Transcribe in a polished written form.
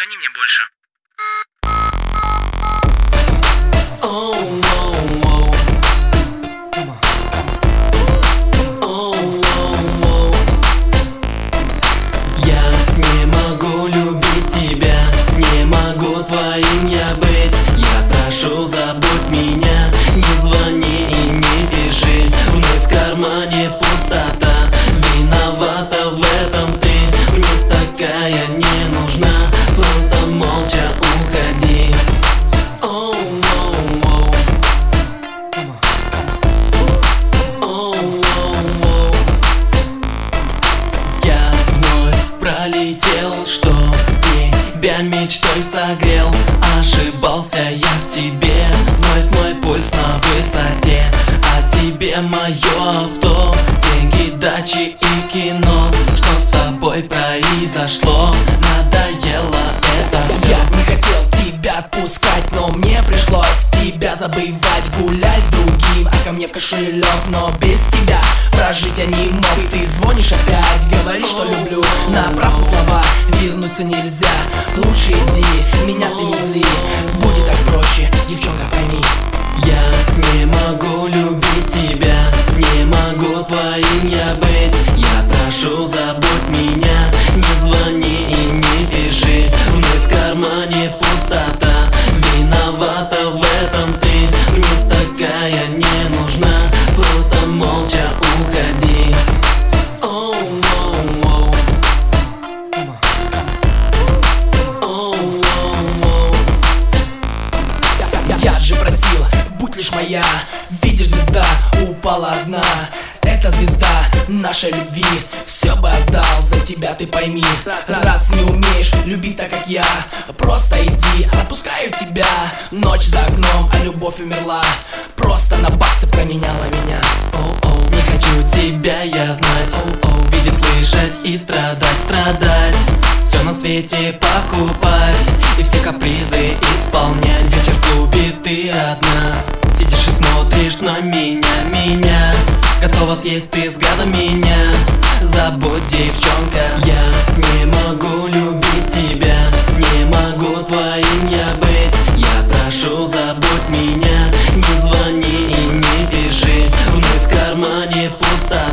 звони мне больше. Я не могу любить тебя, не могу твоим я быть. Я прошу, забудь меня, не звони и не пиши. Вновь в кармане пустота, виновата в этом ты. Мне такая не нужна, просто молча уходи. Я вновь пролетел, что тебя мечтой согрел. Ошибался я в тебе, вновь мой пульс на высоте. А тебе мое авто, деньги, дачи и кино. Что с тобой произошло? Надоело это все. Я не хотел тебя отпускать, но мне пришлось тебя забывать. Гулять с другим, а ко мне в кошелек, но без тебя прожить я не мог. И ты звонишь опять, говоришь, что люблю. Напрасно слова, вернуться нельзя. Лучше иди, меня ты не зли. Будет так проще, девчонка, пойми. Я не могу любить тебя, не могу твоим я быть. Я прошу, забудь меня, не звони и не пиши. Вновь в кармане пустота, виновата в этом ты. Мне такая не нужна, просто молча уходи. Я же просил, будь лишь моя. Видишь, звезда упала одна. Это звезда нашей любви. Все бы отдал за тебя, ты пойми. Раз не умеешь любить так, как я, просто иди, отпускаю тебя. Ночь за окном, а любовь умерла. Просто на баксы променяла меня. Не хочу тебя я знать, видеть, слышать и страдать. Все на свете покупать и все капризы исполнять. Вечер в клубе ты одна, сидишь и смотришь на меня. Готова съесть ты взглядом меня. Забудь, девчонка, я не могу любить тебя, не могу твоим я быть. Я прошу, забудь меня, не звони и не пиши. Вновь в кармане пустота,